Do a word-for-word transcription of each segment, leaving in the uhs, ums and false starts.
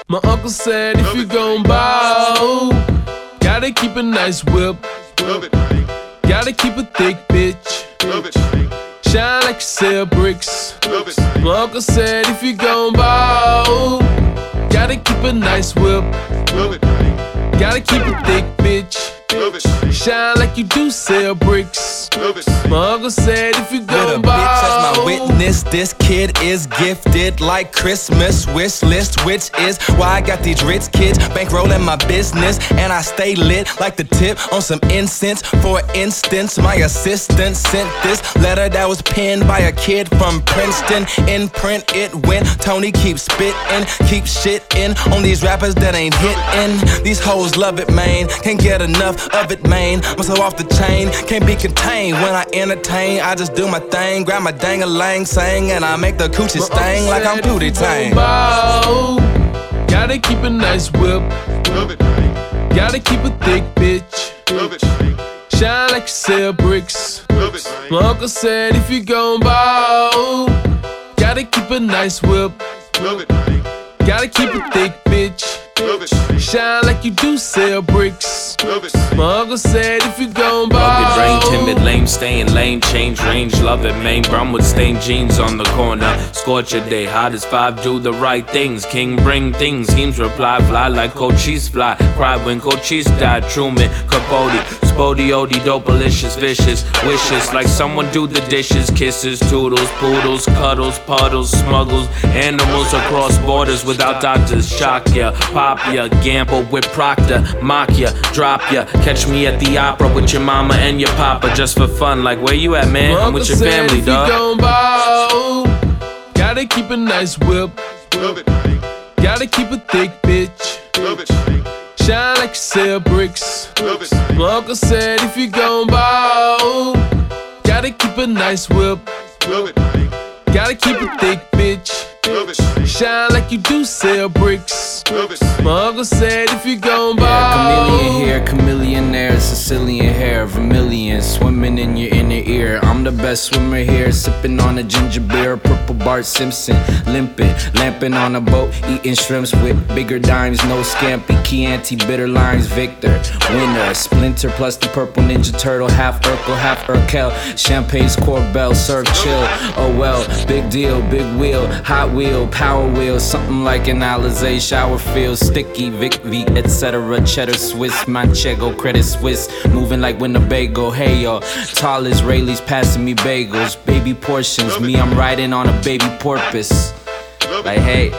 My uncle said if you gon' ball, gotta keep a nice whip. Gotta keep a thick bitch. Shine like you sell bricks. My uncle said if you gon' ball, gotta keep a nice whip. Gotta keep a thick bitch. Shine like you do sell bricks. My uncle said if you gon' ball. With a bitch as my witness, this kid is gifted like Christmas wish list, which is why I got these rich kids bankrolling my business. And I stay lit like the tip on some incense. For instance, my assistant sent this letter that was penned by a kid from Princeton. In print it went, Tony keeps spittin', keep shittin' on these rappers that ain't hittin'. These hoes love it, man, can't get enough of it, man. I'm so off the chain, can't be contained. When I entertain, I just do my thing, grab my dang-a-lang, sang, and I make the coochie sting like I'm Booty Tang. Gotta keep a nice whip. Gotta keep a thick bitch. Shine like you sell bricks. My uncle said if you gon' ball, gotta keep a nice whip. Gotta keep a thick bitch. Shine like you do sell bricks. My uncle said if you gon' ball. Rugged brain, timid, lame, stay in lane, change range, love it, main. Brown with stained jeans on the corner. Scorch a day, hot as five, do the right things. King bring things, schemes reply, fly like Cochise fly. Cry when Cochise died, Truman, Capote. Spodiody, dopalicious, vicious. Wishes like someone do the dishes. Kisses, toodles, poodles, cuddles, puddles, smuggles. Animals across borders without doctors. Shock ya, pop ya, gamble with Proctor. Mock ya, drop ya. Catch me at the opera with your mama and your papa. Just for fun, like where you at, man? I'm with your family, dog. If you gon' ball, gotta keep a nice whip. Gotta keep a thick bitch. Shine like you sell bricks. My uncle said if you gon' ball, gotta keep a nice whip. Gotta keep a thick bitch. Shine like you do sell bricks. My uncle said if you gon' ball. Yeah, chameleon here, chameleon there, Sicilian hair, vermilion, swimming in your inner ear. I'm the best swimmer here, sipping on a ginger beer, purple Bart Simpson, limping, lamping on a boat, eating shrimps with bigger dimes, no scampi, Chianti, bitter lines, Victor, winner, Splinter plus the purple Ninja Turtle, half Urkel, half Urkel, Champagne's Corbel, serve chill, oh well, big deal, big wheel, hot wheel, power wheel, something like an Alizé shower feel, sticky, Vic V, et cetera. Cheddar Swiss, Manchego, Credit Swiss, moving like Winnebago. Hey yo, tall Israelis passing me bagels, baby portions. Me, I'm riding on a baby porpoise. Like hey,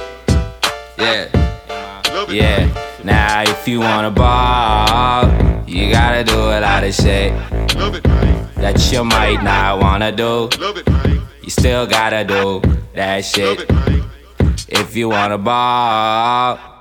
yeah, yeah. Now if you wanna ball, you gotta do it out of shape. That you might not wanna do, you still gotta do that shit. If you wanna ball.